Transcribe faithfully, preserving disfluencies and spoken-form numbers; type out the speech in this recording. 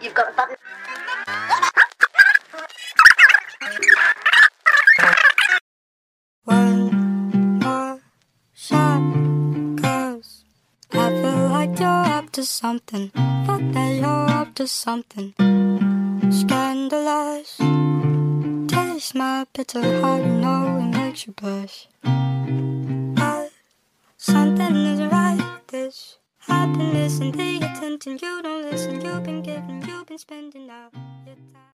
You've got a button. One more shot, 'cause I feel like you're up to something. Fuck that you're up to something scandalous. Taste my bitter heart, you know it makes you blush. But something isn't right with this. I've been missing the attention. You don't listen. You've been giving, you've been spending all your time.